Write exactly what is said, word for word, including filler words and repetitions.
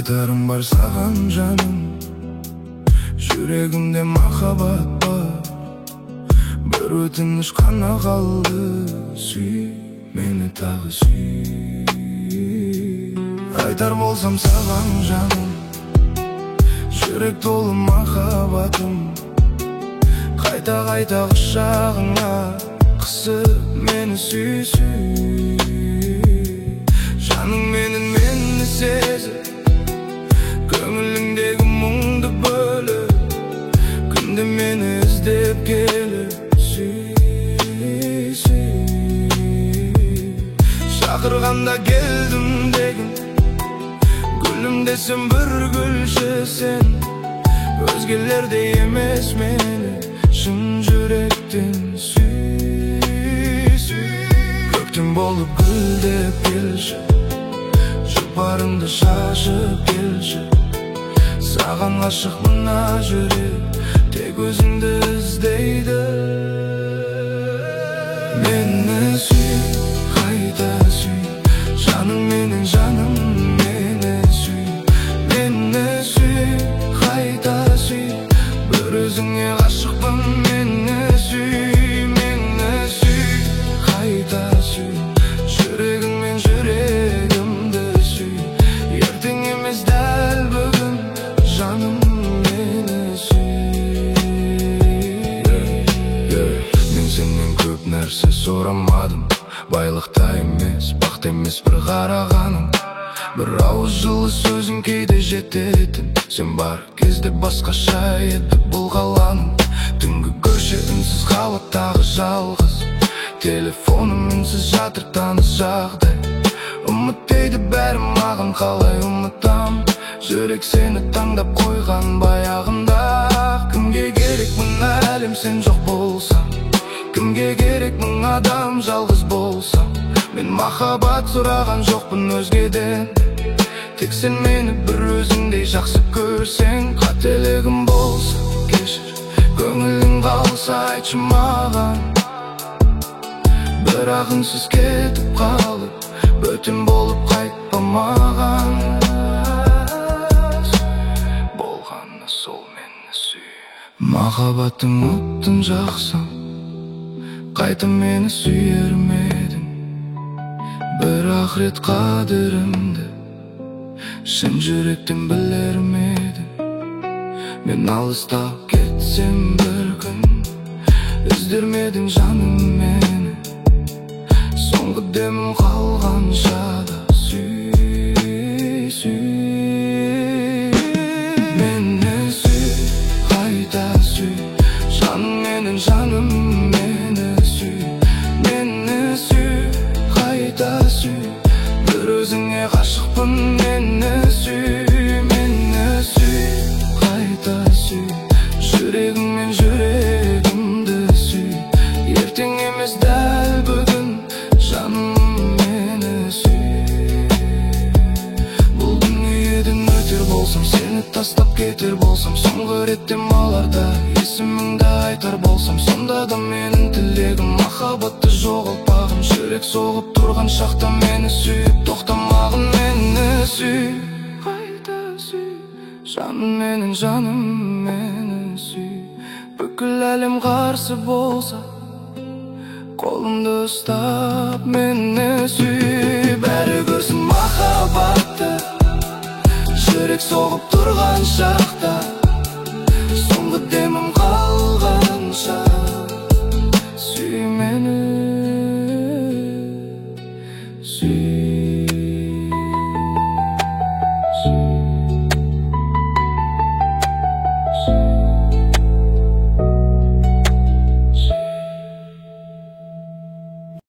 Айтарым бар саған жаным, жүрегімде махаббат бар. Бір өтініш қана қалды, сүй, мені тағы сүй. Айтар болсам саған жаным, жүрек толы махаббатым. Қайта-қайта құшағыңа қысып мені сүй, сүй. Жаның менің мені сезіп, көңіліңдегі мұңды бөліп, күнде мені іздеп келіп, сүй, сүй. Шақырғанда келдім деген, гүлім десем бір гүлші сен. Өзгелерде емес мені, шын жүректен сүй, сүй. Көктем болып гүлдеп келші, жұпарыңды шашып келші. Саған ғашық мына жүрек, тек өзіңді іздейді. Мені сүй, қайта сүй, жаның менің жаным, мені сүй. Мені сүй, қайта сүй, бір өзіңе ғашықпын, мені сүй. Мені сүй, қайта сүй, жүрегіңмен жүрегімді сүй. Ертең емес дәл бүгін, жаным мені сүй. Мен сенен көп нәрсе сұрамадым, байлықта емес, бақыт емес бір қарағаным. Бір ауыз жылы сөзің кейде жететін, сен бар кезде басқаша еді бұл ғаламым. Түнгі көше үнсіз қабаттағы жалғыз, телефоным үнсіз жатыр таныс жағдай. Ұмыт дейді бәрі маған, қалай ұмытам? Жүрек сені таңдап қойған баяғында. Кімге керек мына әлем сен жоқ болсаң? Кімге керек мың адам жалғыз болсам? Мен махаббат сұраған жоқпын өзгеден, тек сен мені бір өзіңдей жақсы көрсең. Қателігім болса кешір, көңілің қалса айтшы маған. Бірақ үнсіз кетіп қалып, бөтен болып қайтпа маған. Болғаны сол мені сүй. Махаббаттың оттың жақсың, қайта мені сүйер ме едің? Бір ақырет қадірімді шын жүректен білер ме едің? Мен алыстап кетсем бір күн, іздер ме едің жаным мені? Соңғы демім қалғанша да сүй, сүй. Мені сүй, қайта сүй, жаным менің жаным, мені сүй. Мені сүй, қайта сүй, бір өзіңе ғашықпын, мені сүй. Мені сүй, қайта сүй, жүрегіңмен жүрегімді сүй. Ертең емес дәл бүгін, жаным мені сүй. Бұл дүниеден өтер болсам, сені тастап кетер болсам, соңғы рет демаларда есіміңді айтар болсам, сонда да менің тілегім махаббатты жоғалтпағым. Жүрек соғып тұрған шақта мені сүйіп тоқтамағын, мені сүй. Қайта сүй, жаным менің жаным, мені сүй. Бүкіл әлем қарсы болса, қолымды ұстап мені сүй. Бәрі көрсін махаббатты, жүрек соғып тұрған шақта.